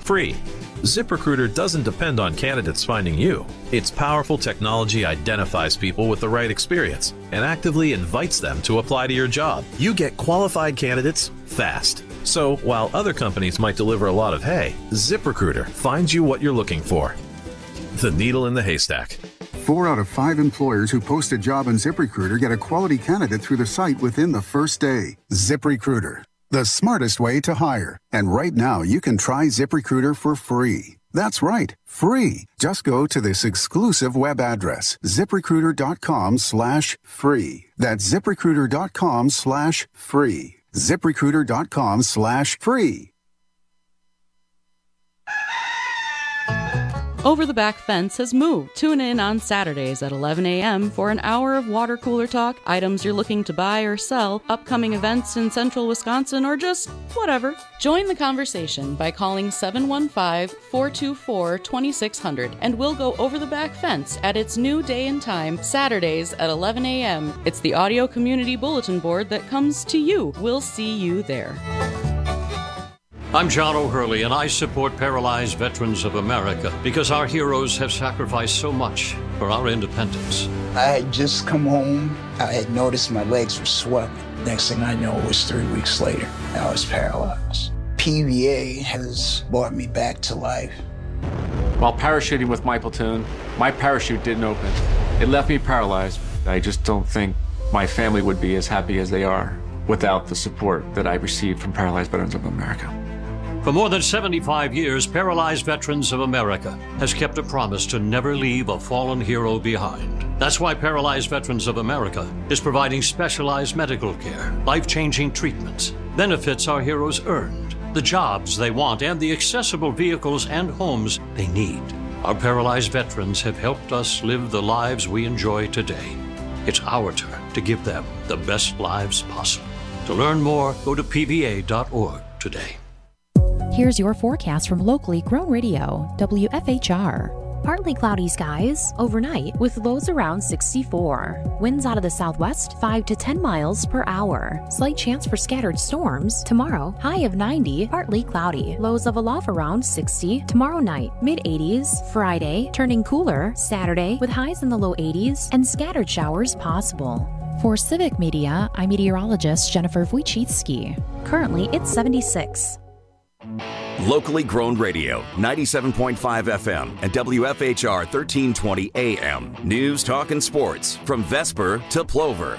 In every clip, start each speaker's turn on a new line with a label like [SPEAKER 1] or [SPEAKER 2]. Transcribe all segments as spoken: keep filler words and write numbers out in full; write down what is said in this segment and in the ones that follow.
[SPEAKER 1] Free. ZipRecruiter doesn't depend on candidates finding you. Its powerful technology identifies people with the right experience and actively invites them to apply to your job. You get qualified candidates fast. So while other companies might deliver a lot of hay, ZipRecruiter finds you what you're looking for. The needle in the haystack.
[SPEAKER 2] Four out of five employers who post a job on ZipRecruiter get a quality candidate through the site within the first day. ZipRecruiter, the smartest way to hire. And right now, you can try ZipRecruiter for free. That's right, free. Just go to this exclusive web address, ZipRecruiter.com slash free. That's ZipRecruiter.com slash free. ZipRecruiter.com slash free.
[SPEAKER 3] Over the Back Fence has moved. Tune in on Saturdays at eleven a.m. for an hour of water cooler talk, items you're looking to buy or sell, upcoming events in central Wisconsin, or just whatever. Join the conversation by calling seven one five, four two four, two six zero zero and we'll go over the back fence at its new day and time, Saturdays at eleven a.m. It's the audio community bulletin board that comes to you. We'll see you there.
[SPEAKER 4] I'm John O'Hurley, and I support Paralyzed Veterans of America because our heroes have sacrificed so much for our independence.
[SPEAKER 5] I had just come home. I had noticed my legs were swelling. Next thing I know, it was three weeks later. I was paralyzed. P V A has brought me back to life.
[SPEAKER 6] While parachuting with my platoon, my parachute didn't open. It left me paralyzed. I just don't think my family would be as happy as they are without the support that I received from Paralyzed Veterans of America.
[SPEAKER 4] For more than seventy-five years, Paralyzed Veterans of America has kept a promise to never leave a fallen hero behind. That's why Paralyzed Veterans of America is providing specialized medical care, life-changing treatments, benefits our heroes earned, the jobs they want, and the accessible vehicles and homes they need. Our paralyzed veterans have helped us live the lives we enjoy today. It's our turn to give them the best lives possible. To learn more, go to P V A dot org today.
[SPEAKER 7] Here's your forecast from locally grown radio, W F H R.
[SPEAKER 8] Partly cloudy skies overnight with lows around sixty-four. Winds out of the southwest five to ten miles per hour. Slight chance for scattered storms. Tomorrow, high of ninety, partly cloudy. Lows of a low around sixty. Tomorrow night, mid eighties. Friday, turning cooler. Saturday, with highs in the low eighties and scattered showers possible.
[SPEAKER 7] For Civic Media, I'm meteorologist Jennifer Wojcicki.
[SPEAKER 8] Currently, it's seventy-six.
[SPEAKER 9] Locally grown radio, ninety-seven point five F M and W F H R thirteen twenty A M. News, talk, and sports from Vesper to Plover.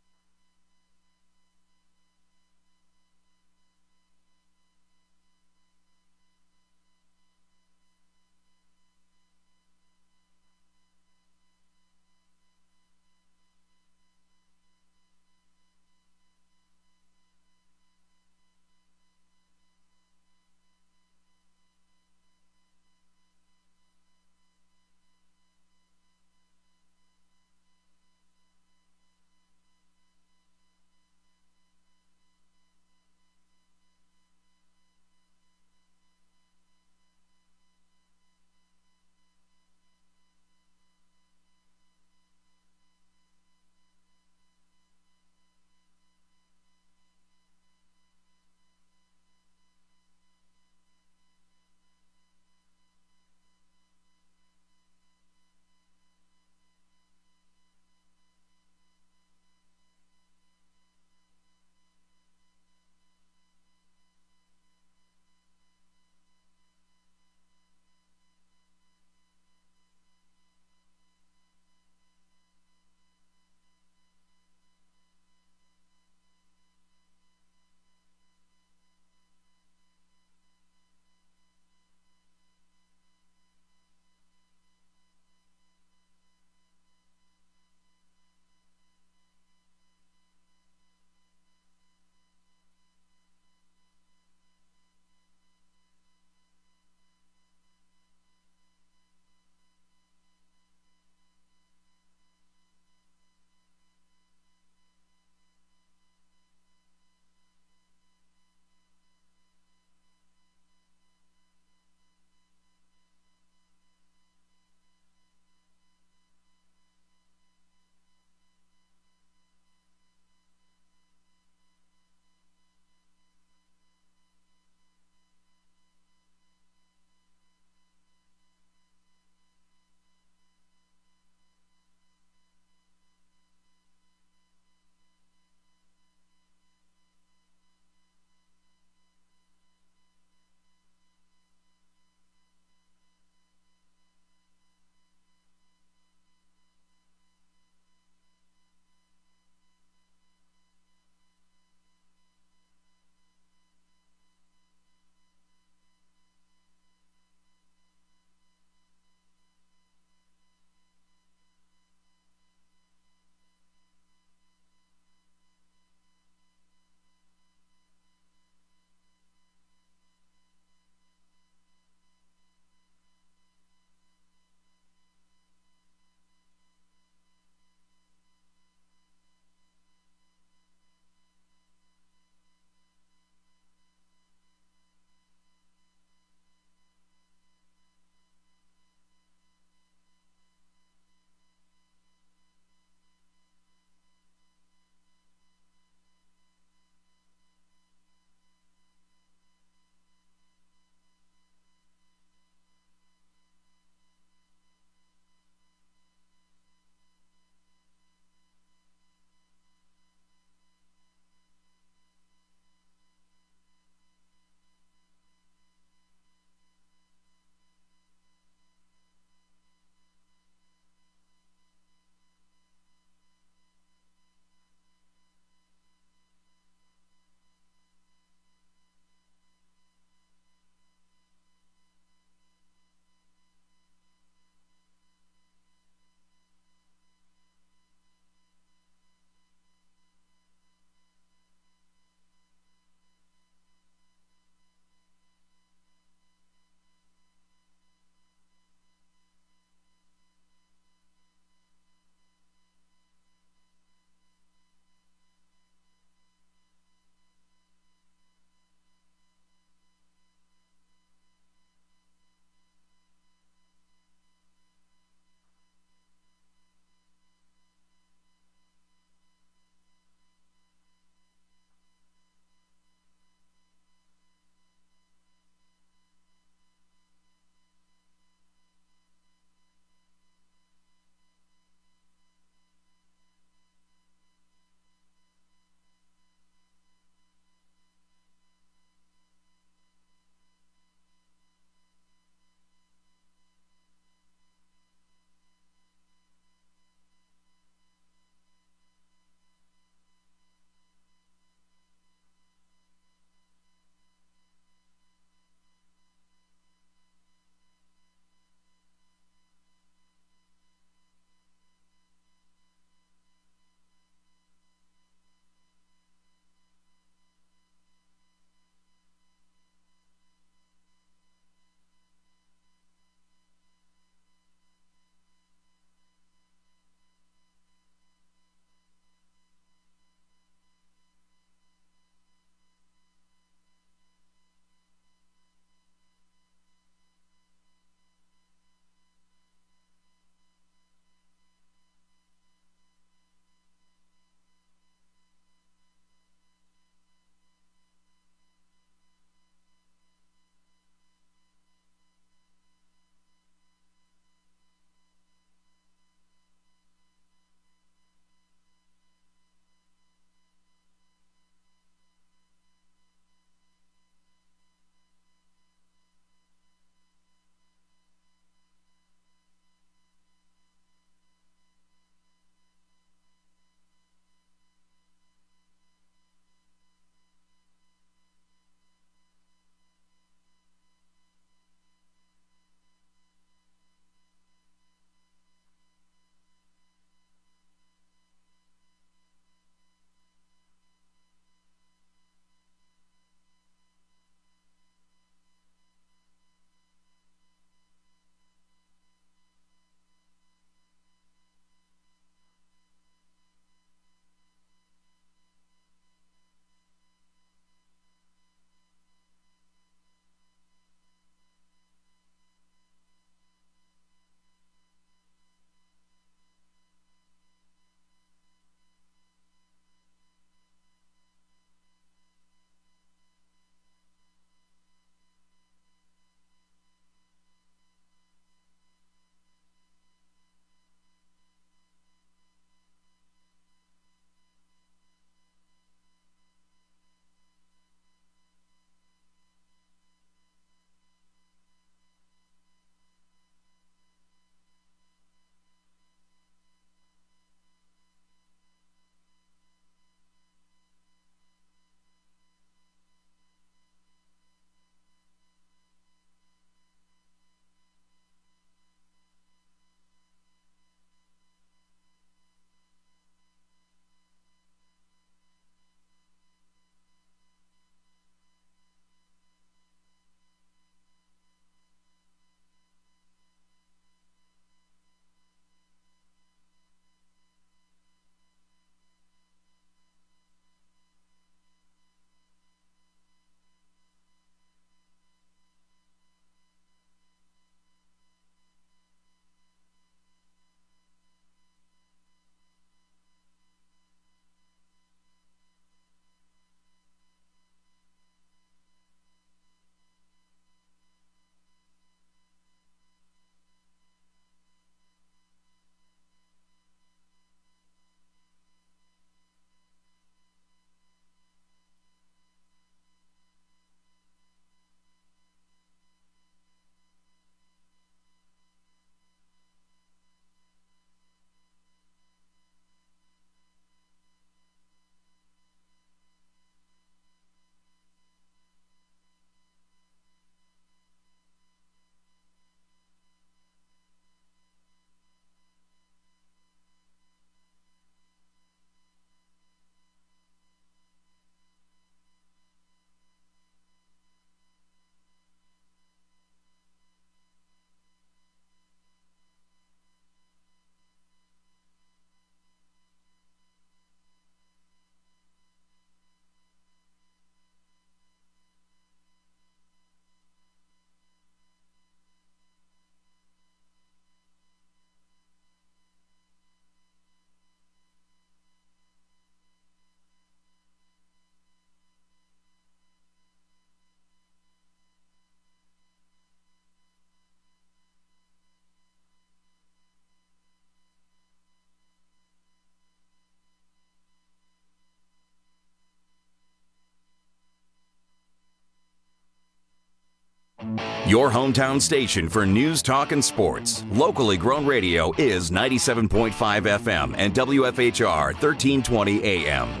[SPEAKER 9] Your hometown station for news, talk, and sports. Locally grown radio is ninety-seven point five F M and W F H R thirteen twenty A M.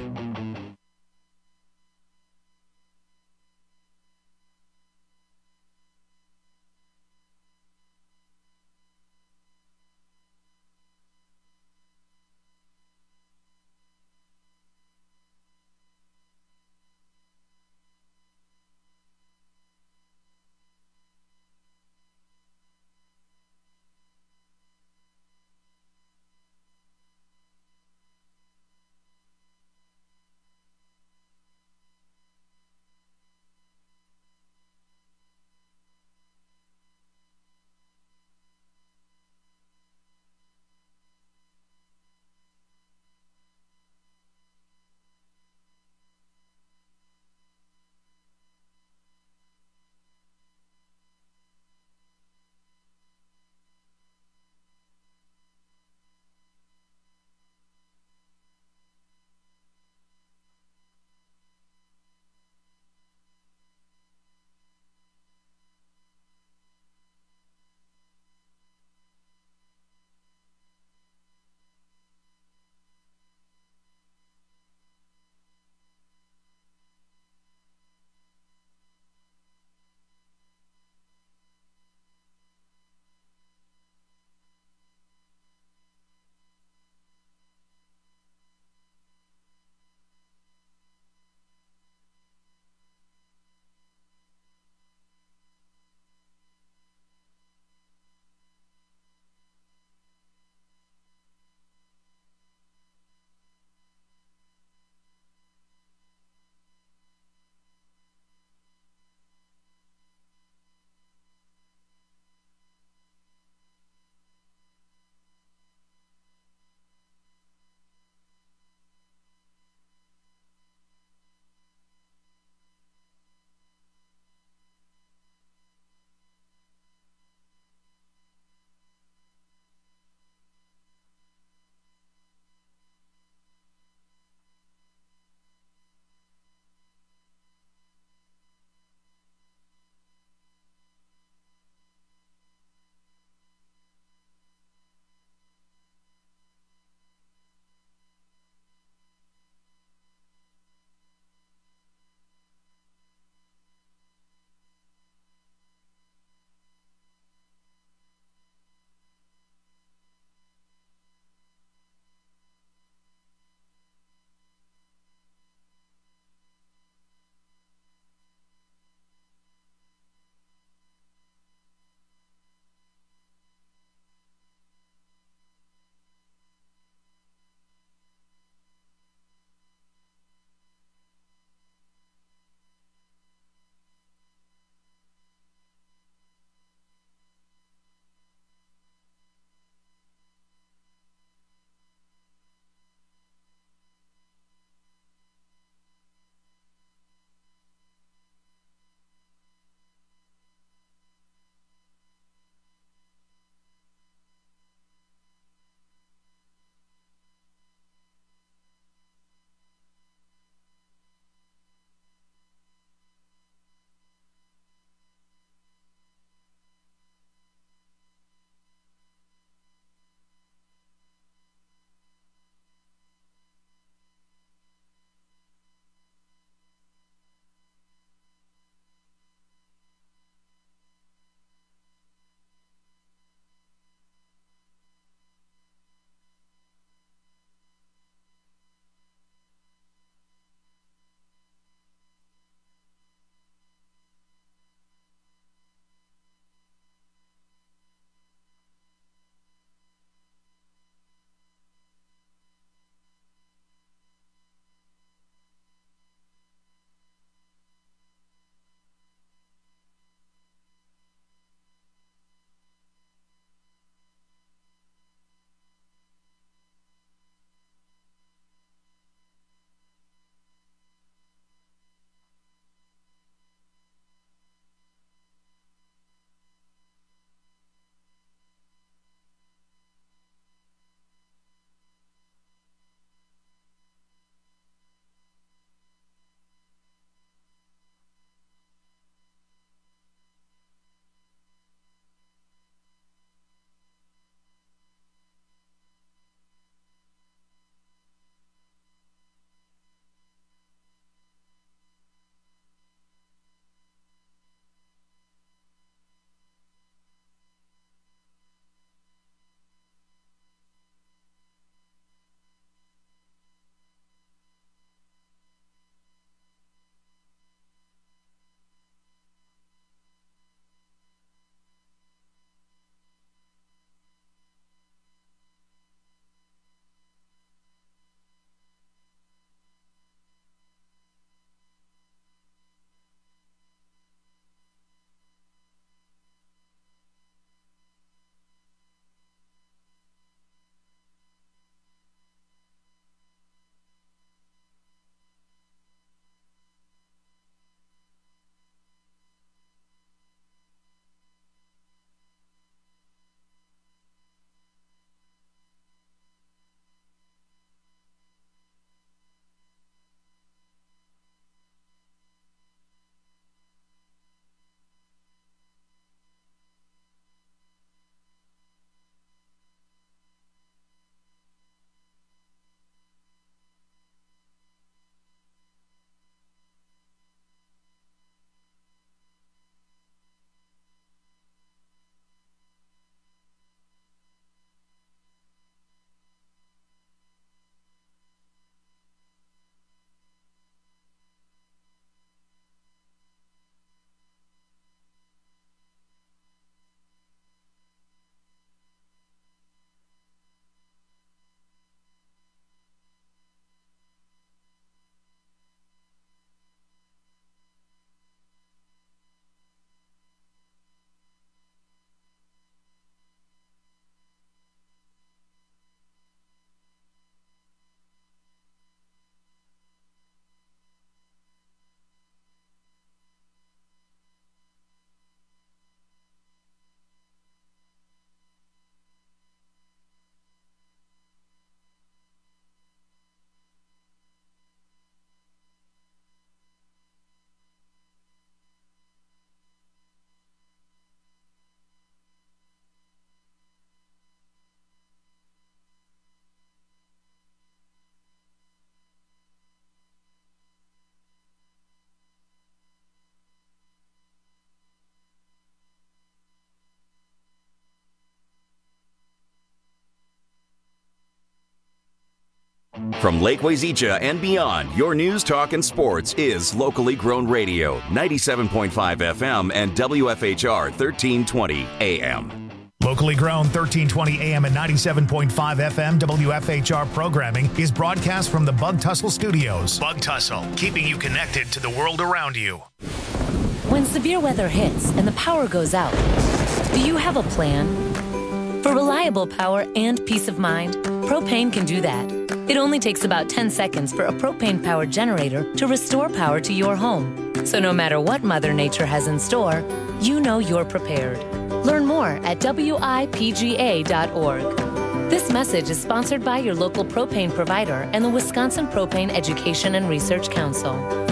[SPEAKER 9] From Lake Wazeecha and beyond, your news, talk, and sports is locally grown radio, ninety-seven point five F M and W F H R thirteen twenty A M.
[SPEAKER 10] Locally grown thirteen twenty A M and ninety-seven point five F M W F H R programming is broadcast from the Bug Tussle Studios. Bug Tussle, keeping you connected to the world around you.
[SPEAKER 11] When severe weather hits and the power goes out, do you have a plan? For reliable power and peace of mind, Propane can do that. It only takes about ten seconds for a propane-powered generator to restore power to your home. So no matter what Mother Nature has in store, you know you're prepared. Learn more at W I P G A dot org. This message is sponsored by your local propane provider and the Wisconsin Propane Education and Research Council.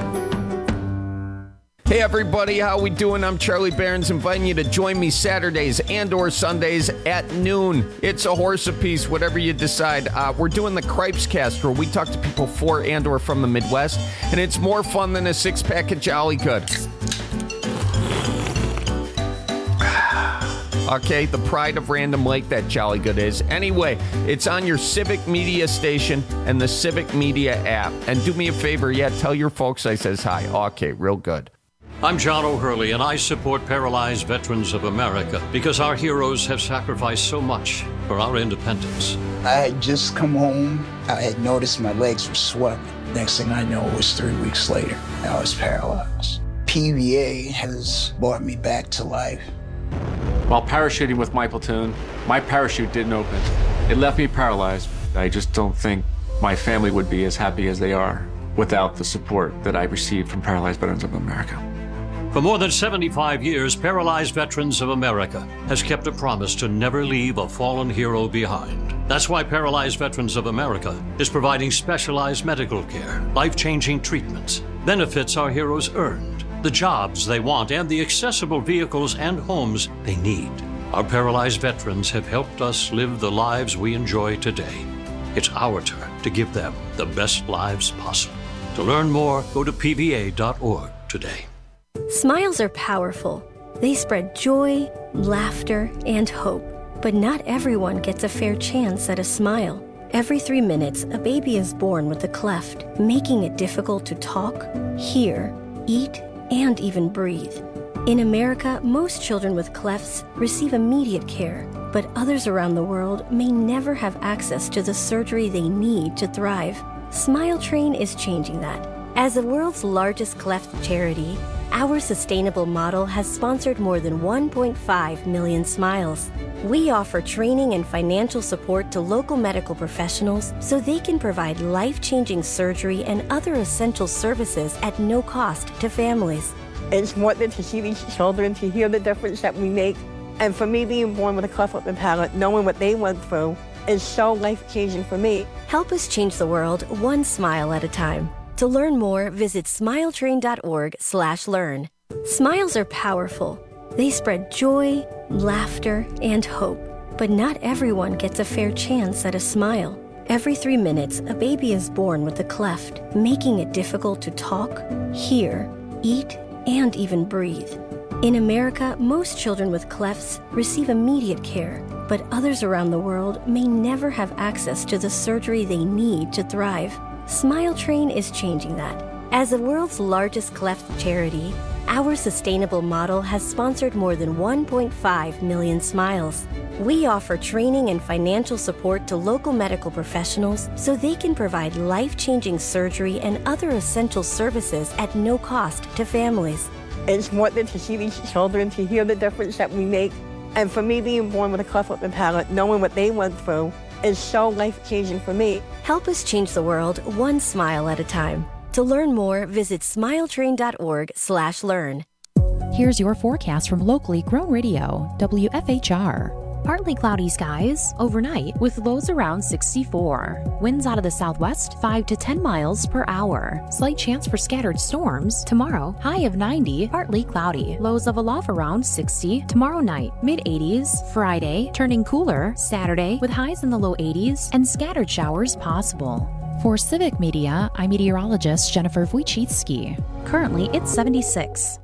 [SPEAKER 12] Hey everybody, how we doing? I'm Charlie Behrens, inviting you to join me Saturdays and or Sundays at noon. It's a horse apiece, whatever you decide. Uh, we're doing the Cripes Cast, where we talk to people for and or from the Midwest, and it's more fun than a six-pack of Jolly Good. Okay, the pride of Random Lake, that Jolly Good is. Anyway, it's on your Civic Media station and the Civic Media app. And do me a favor, yeah, tell your folks I says hi. Okay, real good.
[SPEAKER 4] I'm John O'Hurley, and I support Paralyzed Veterans of America because our heroes have sacrificed so much for our independence.
[SPEAKER 5] I had just come home. I had noticed my legs were swelling. Next thing I know, it was three weeks later. I was paralyzed. P V A has brought me back to life.
[SPEAKER 6] While parachuting with my platoon, my parachute didn't open. It left me paralyzed. I just don't think my family would be as happy as they are without the support that I received from Paralyzed Veterans of America.
[SPEAKER 4] For more than seventy-five years, Paralyzed Veterans of America has kept a promise to never leave a fallen hero behind. That's why Paralyzed Veterans of America is providing specialized medical care, life-changing treatments, benefits our heroes earned, the jobs they want, and the accessible vehicles and homes they need. Our paralyzed veterans have helped us live the lives we enjoy today. It's our turn to give them the best lives possible. To learn more, go to P V A dot org today.
[SPEAKER 13] Smiles are powerful. They spread joy, laughter, and hope. But not everyone gets a fair chance at a smile. Every three minutes, a baby is born with a cleft, making it difficult to talk, hear, eat, and even breathe. In America, most children with clefts receive immediate care, but others around the world may never have access to the surgery they need to thrive. Smile Train is changing that. As the world's largest cleft charity, our sustainable model has sponsored more than one point five million smiles. We offer training and financial support to local medical professionals so they can provide life-changing surgery and other essential services at no cost to families.
[SPEAKER 14] It's important to see these children, to hear the difference that we make. And for me, being born with a cleft lip and palate, knowing what they went through, is so life-changing for me.
[SPEAKER 13] Help us change the world one smile at a time. To learn more, visit smiletrain.org slash learn. Smiles are powerful. They spread joy, laughter, and hope. But not everyone gets a fair chance at a smile. Every three minutes, a baby is born with a cleft, making it difficult to talk, hear, eat, and even breathe. In America, most children with clefts receive immediate care, but others around the world may never have access to the surgery they need to thrive. Smile Train is changing that. As the world's largest cleft charity, our sustainable model has sponsored more than one point five million smiles. We offer training and financial support to local medical professionals so they can provide life-changing surgery and other essential services at no cost to families.
[SPEAKER 14] It's important to see these children, to hear the difference that we make. And for me, being born with a cleft lip and palate, knowing what they went through, is so life-changing for me.
[SPEAKER 13] Help us change the world one smile at a time. To learn more, visit smiletrain.org slash learn.
[SPEAKER 7] Here's your forecast from locally grown radio, W F H R.
[SPEAKER 8] Partly cloudy skies overnight with lows around sixty-four. Winds out of the southwest five to ten miles per hour. Slight chance for scattered storms. Tomorrow, high of ninety, partly cloudy. Lows of a low around sixty. Tomorrow night, mid eighties. Friday, turning cooler. Saturday, with highs in the low eighties and scattered showers possible.
[SPEAKER 7] For Civic Media, I'm meteorologist Jennifer Wojcicki.
[SPEAKER 8] Currently, it's seventy-six.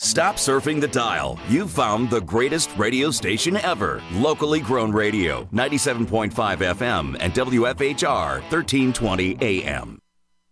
[SPEAKER 9] Stop surfing the dial. You've found the greatest radio station ever. Locally grown radio, ninety-seven point five F M and W F H R, thirteen twenty A M.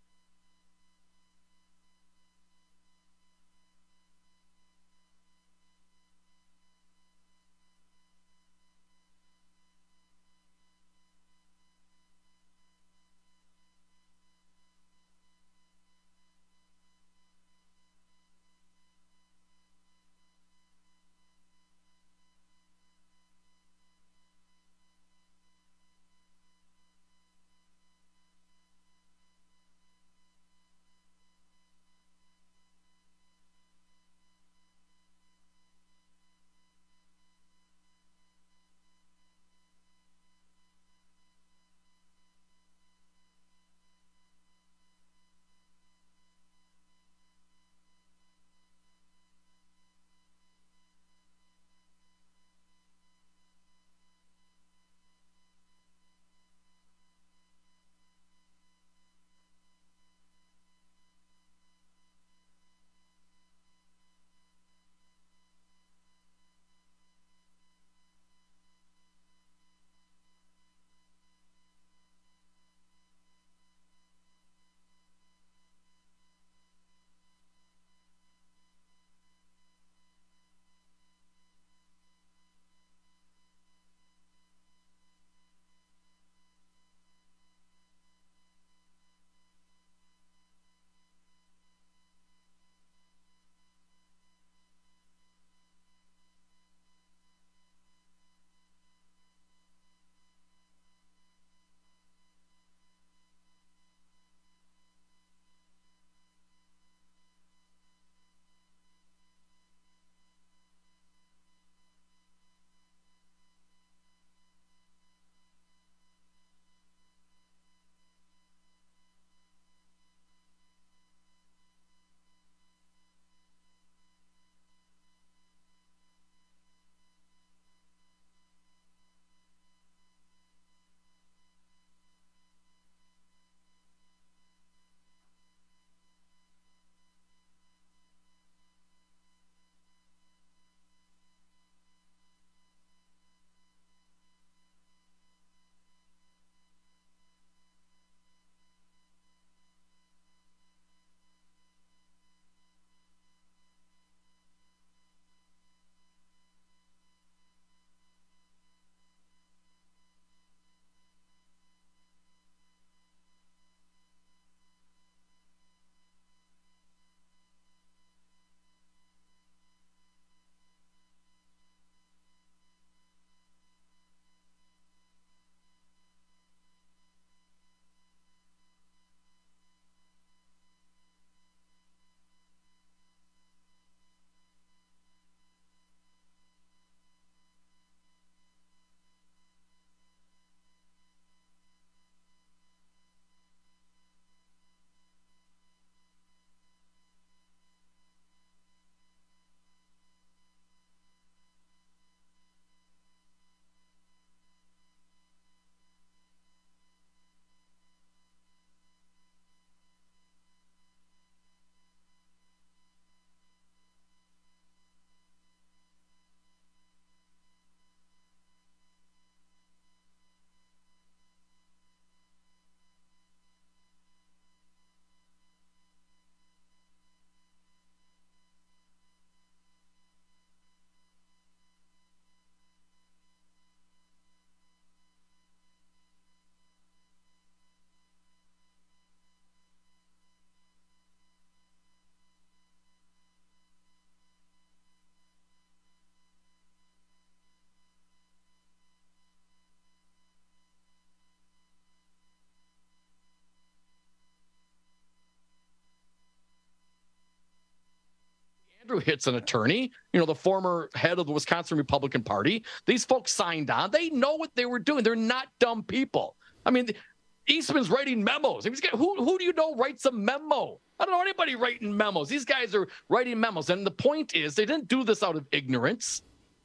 [SPEAKER 15] Andrew Hitz, an attorney, you know, the former head of the Wisconsin Republican Party. These folks signed on. They know what they were doing. They're not dumb people. I mean, Eastman's writing memos. I mean, who, who do you know writes a memo? I don't know anybody writing memos. These guys are writing memos. And the point is, they didn't do this out of ignorance.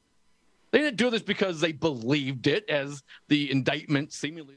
[SPEAKER 15] They didn't do this because they believed it, as the indictment seemingly,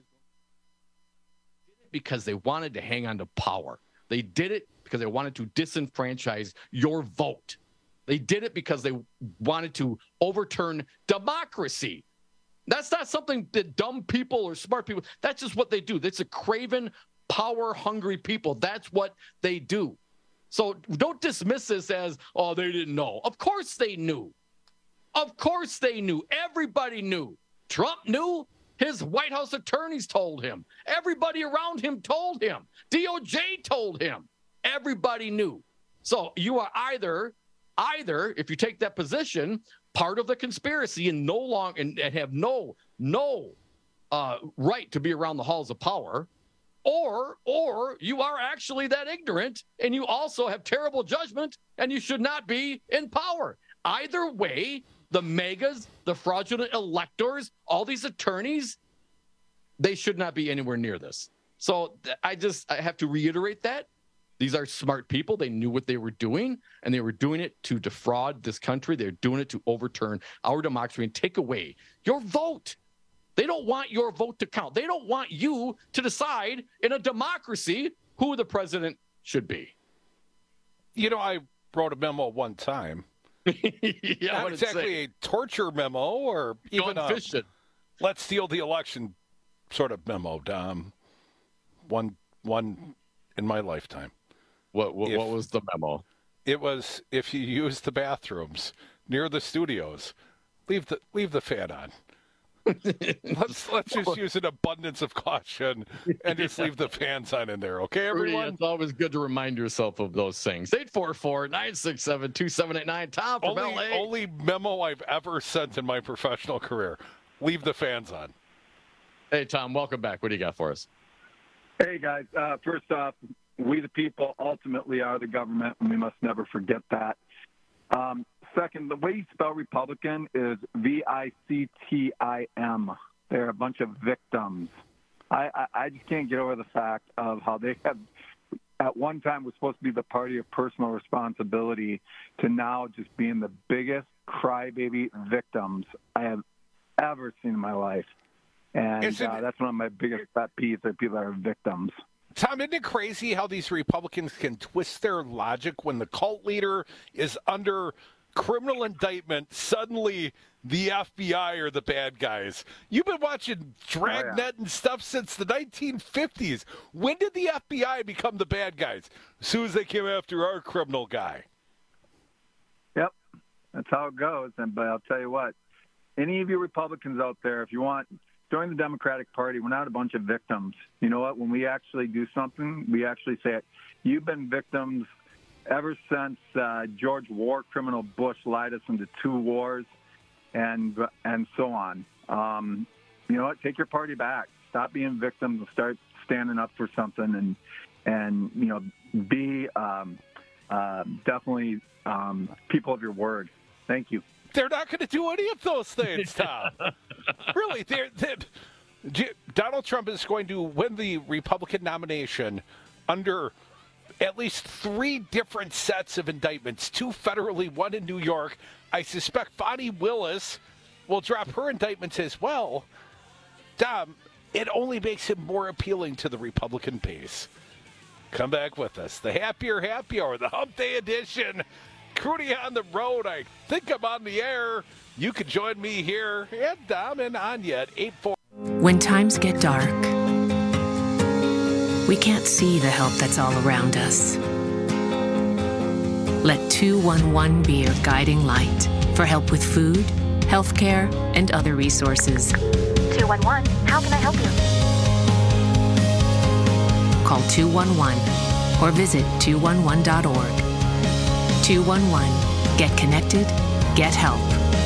[SPEAKER 15] because they wanted to hang on to power. They did it because they wanted to disenfranchise your vote. They did it because they wanted to overturn democracy. That's not something that dumb people or smart people, that's just what they do. That's a craven, power-hungry people. That's what they do. So don't dismiss this as, oh, they didn't know. Of course they knew. Of course they knew. Everybody knew. Trump knew. His White House attorneys told him. Everybody around him told him. D O J told him. Everybody knew. So you are either, either, if you take that position, part of the conspiracy and no long and, and have no, no uh, right to be around the halls of power, or, or you are actually that ignorant and you also have terrible judgment and you should not be in power. Either way, the megas, the fraudulent electors, all these attorneys, they should not be anywhere near this. So I just I have to reiterate that. These are smart people. They knew what they were doing, and they were doing it to defraud this country. They're doing it to overturn our democracy and take away your vote. They don't want your vote to count. They don't want you to decide in a democracy who the president should be.
[SPEAKER 16] You know, I wrote a memo one time.
[SPEAKER 15] yeah,
[SPEAKER 16] Not exactly a torture memo or even a
[SPEAKER 15] fishing.
[SPEAKER 16] Let's steal the election sort of memo, Dom. One, one in my lifetime.
[SPEAKER 15] What what,
[SPEAKER 16] if,
[SPEAKER 15] what was the memo?
[SPEAKER 16] It was, if you use the bathrooms near the studios, leave the leave the fan on. let's let's just use an abundance of caution and just leave the fans on in there, okay, everyone?
[SPEAKER 15] Rudy, it's always good to remind yourself of those things. eight four four, nine six seven, two seven eight nine. Tom from
[SPEAKER 16] only,
[SPEAKER 15] L A.
[SPEAKER 16] Only memo I've ever sent in my professional career. Leave the fans on.
[SPEAKER 15] Hey, Tom, welcome back. What do you got for us?
[SPEAKER 17] Hey, guys. Uh, first off, we the people ultimately are the government, and we must never forget that. Um, second, the way you spell Republican is V I C T I M. They're a bunch of victims. I, I, I just can't get over the fact of how they have, at one time, was supposed to be the party of personal responsibility to now just being the biggest crybaby victims I have ever seen in my life. And uh, that's one of my biggest pet peeves, are people that are victims.
[SPEAKER 16] Tom, isn't it crazy how these Republicans can twist their logic when the cult leader is under criminal indictment? Suddenly, the F B I are the bad guys. You've been watching Dragnet oh, yeah. and stuff since the nineteen fifties. When did the F B I become the bad guys? As soon as they came after our criminal guy.
[SPEAKER 17] Yep, that's how it goes. And but I'll tell you what, any of you Republicans out there, if you want, join the Democratic Party. We're not a bunch of victims. You know what? When we actually do something, we actually say it. You've been victims ever since uh, George War criminal Bush lied us into two wars, and and so on. Um, you know what? Take your party back. Stop being victims and start standing up for something, and and you know, be um, uh, definitely um, people of your word. Thank you.
[SPEAKER 16] They're not going to do any of those things, Tom. Really, they're, they're, Donald Trump is going to win the Republican nomination under at least three different sets of indictments, two federally, one in New York. I suspect Bonnie Willis will drop her indictments as well. Dom, it only makes him more appealing to the Republican base. Come back with us. The Happier Happy Hour, the Hump Day edition. Crudy on the road. I think I'm on the air. You can join me here and Dom and Anya at eight four.
[SPEAKER 18] When times get dark, we can't see the help that's all around us. Let two one one be your guiding light for help with food, healthcare, and other resources.
[SPEAKER 19] two one one, how can I help you?
[SPEAKER 18] Call two one one or visit two one one dot org. two one one. Get connected. Get help.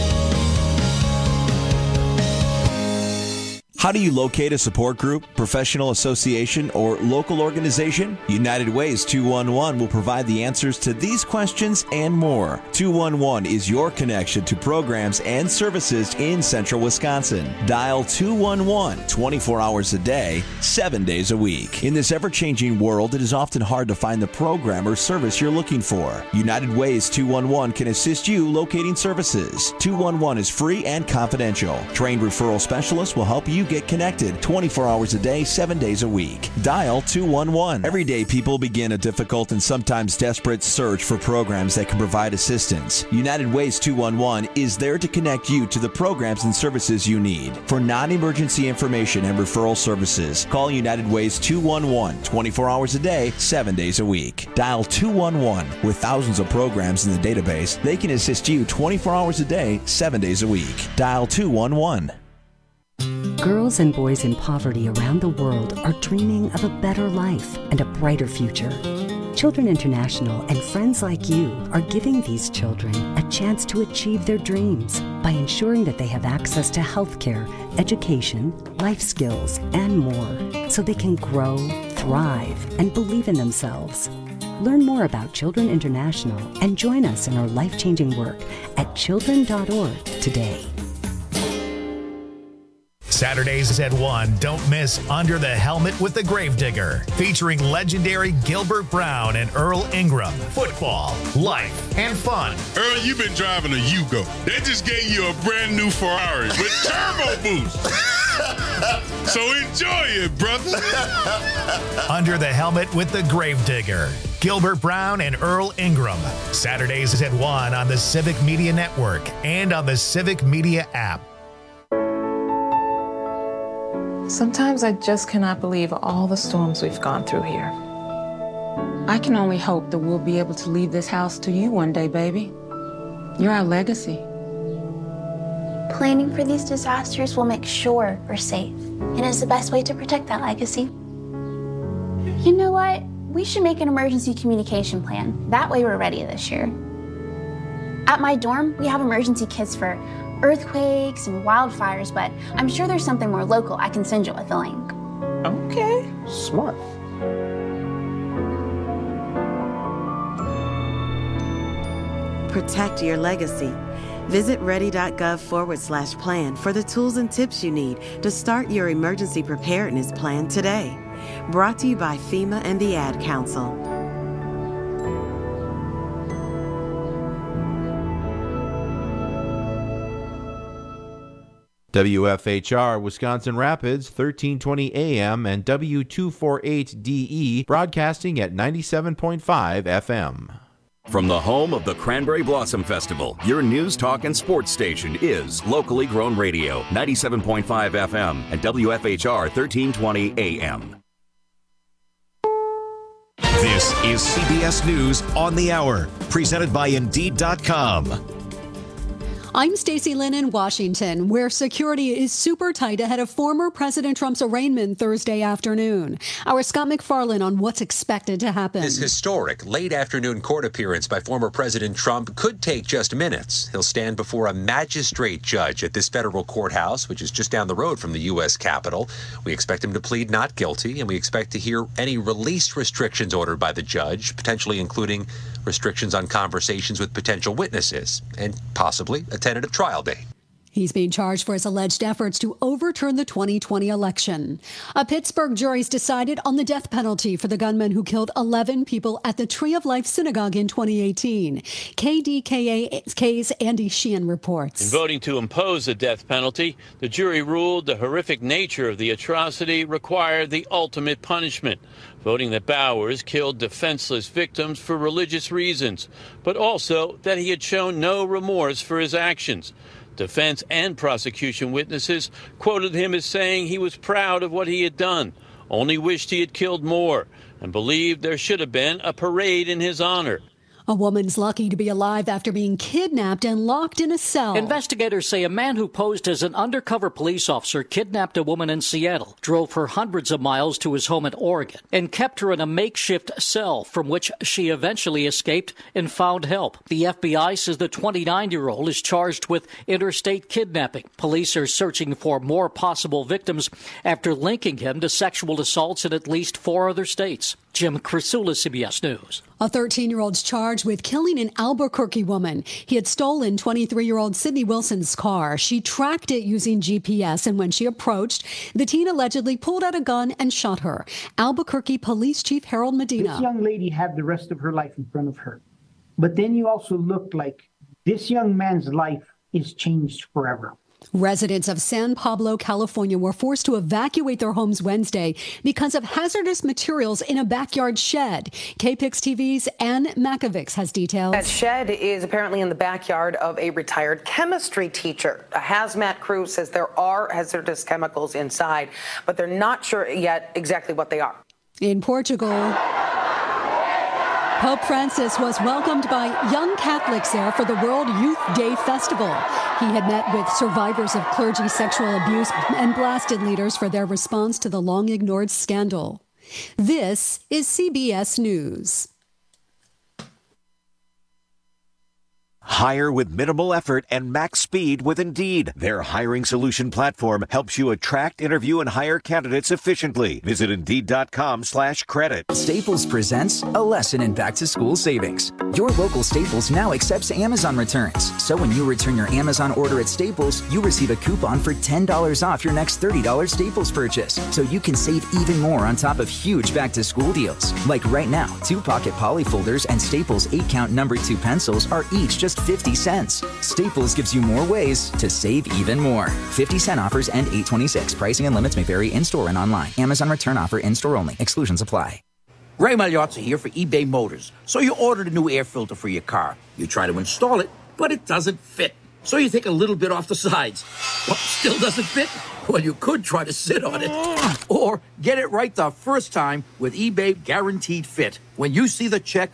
[SPEAKER 20] How do you locate a support group, professional association, or local organization? United Way's two one one will provide the answers to these questions and more. two one one is your connection to programs and services in central Wisconsin. Dial two one one twenty-four hours a day, seven days a week. In this ever-changing world, it is often hard to find the program or service you're looking for. United Way's two one one can assist you locating services. two one one is free and confidential. Trained referral specialists will help you Get Connected twenty-four hours a day, seven days a week. Dial two one one. Every day, people begin a difficult and sometimes desperate search for programs that can provide assistance. United Ways two one one is there to connect you to the programs and services you need. For non-emergency information and referral services, call United Ways two one one twenty-four hours a day, seven days a week. Dial two one one. With thousands of programs in the database, they can assist you twenty-four hours a day, seven days a week. Dial two one one.
[SPEAKER 21] Girls and boys in poverty around the world are dreaming of a better life and a brighter future. Children International and friends like you are giving these children a chance to achieve their dreams by ensuring that they have access to healthcare, education, life skills, and more, so they can grow, thrive, and believe in themselves. Learn more about Children International and join us in our life-changing work at children dot org today.
[SPEAKER 10] Saturdays at one, don't miss Under the Helmet with the Gravedigger, featuring legendary Gilbert Brown and Earl Ingram. Football, life, and fun.
[SPEAKER 22] Earl, you've been driving a Yugo. They just gave you a brand new Ferrari with turbo boost. So enjoy it, brother.
[SPEAKER 10] Under the Helmet with the Gravedigger. Gilbert Brown and Earl Ingram. Saturdays at one on the Civic Media Network and on the Civic Media app.
[SPEAKER 23] Sometimes I just cannot believe all the storms we've gone through here.
[SPEAKER 24] I can only hope that we'll be able to leave this house to you one day, baby. You're our legacy.
[SPEAKER 19] Planning for these disasters will make sure we're safe, and is the best way to protect that legacy. You know what? We should make an emergency communication plan. That way we're ready this year. At my dorm, we have emergency kits for earthquakes and wildfires, but I'm sure there's something more local I can send you with a link.
[SPEAKER 23] Okay, smart.
[SPEAKER 25] Protect your legacy. Visit ready.gov forward slash plan for the tools and tips you need to start your emergency preparedness plan today. Brought to you by FEMA and the Ad Council.
[SPEAKER 26] W F H R Wisconsin Rapids, thirteen twenty A M and W two forty-eight D E, broadcasting at ninety-seven point five F M.
[SPEAKER 9] From the home of the Cranberry Blossom Festival, your news, talk, and sports station is Locally Grown Radio, ninety-seven point five F M and W F H R thirteen twenty A M.
[SPEAKER 27] This is C B S News on the Hour, presented by Indeed dot com.
[SPEAKER 28] I'm Stacey Lynn in Washington, where security is super tight ahead of former President Trump's arraignment Thursday afternoon. Our Scott McFarlane on what's expected to happen.
[SPEAKER 29] This historic late afternoon court appearance by former President Trump could take just minutes. He'll stand before a magistrate judge at this federal courthouse, which is just down the road from the U S Capitol. We expect him to plead not guilty, and we expect to hear any release restrictions ordered by the judge, potentially including restrictions on conversations with potential witnesses, and possibly a tentative trial date.
[SPEAKER 28] He's being charged for his alleged efforts to overturn the twenty twenty election. A Pittsburgh jury's decided on the death penalty for the gunman who killed eleven people at the Tree of Life Synagogue in twenty eighteen. K D K A's Andy Sheehan reports.
[SPEAKER 30] In voting to impose the death penalty, the jury ruled the horrific nature of the atrocity required the ultimate punishment, voting that Bowers killed defenseless victims for religious reasons, but also that he had shown no remorse for his actions. Defense and prosecution witnesses quoted him as saying he was proud of what he had done, only wished he had killed more, and believed there should have been a parade in his honor.
[SPEAKER 28] A woman's lucky to be alive after being kidnapped and locked in a cell.
[SPEAKER 31] Investigators say a man who posed as an undercover police officer kidnapped a woman in Seattle, drove her hundreds of miles to his home in Oregon, and kept her in a makeshift cell from which she eventually escaped and found help. The F B I says the twenty-nine-year-old is charged with interstate kidnapping. Police are searching for more possible victims after linking him to sexual assaults in at least four other states. Jim Krasula, C B S News.
[SPEAKER 28] A thirteen-year-old's charged with killing an Albuquerque woman. He had stolen twenty-three-year-old Sydney Wilson's car. She tracked it using G P S, and when she approached, the teen allegedly pulled out a gun and shot her. Albuquerque Police Chief Harold Medina.
[SPEAKER 32] This young lady had the rest of her life in front of her. But then you also look like this young man's life is changed forever.
[SPEAKER 28] Residents of San Pablo, California were forced to evacuate their homes Wednesday because of hazardous materials in a backyard shed. K P I X T V's Ann Makovics has details.
[SPEAKER 1] That shed is apparently in the backyard of a retired chemistry teacher. A hazmat crew says there are hazardous chemicals inside, but they're not sure yet exactly what they are.
[SPEAKER 28] In Portugal, Pope Francis was welcomed by young Catholics there for the World Youth Day Festival. He had met with survivors of clergy sexual abuse and blasted leaders for their response to the long-ignored scandal. This is C B S News.
[SPEAKER 27] Hire with minimal effort and max speed with Indeed. Their hiring solution platform helps you attract, interview, and hire candidates efficiently. Visit Indeed.com slash credit.
[SPEAKER 2] Staples presents a lesson in back-to-school savings. Your local Staples now accepts Amazon returns. So when you return your Amazon order at Staples, you receive a coupon for ten dollars off your next thirty dollars Staples purchase. So you can save even more on top of huge back-to-school deals. Like right now, two pocket poly folders and Staples eight count number two pencils are each just fifty cents. Staples gives you more ways to save even more. fifty cent offers end eight twenty-six. Pricing and limits may vary in-store and online. Amazon return offer in-store only. Exclusions apply.
[SPEAKER 3] Ray Magliozzi here for eBay Motors. So you ordered a new air filter for your car. You try to install it, but it doesn't fit. So you take a little bit off the sides. What, still doesn't fit? Well, you could try to sit on it. Or get it right the first time with eBay Guaranteed Fit. When you see the check,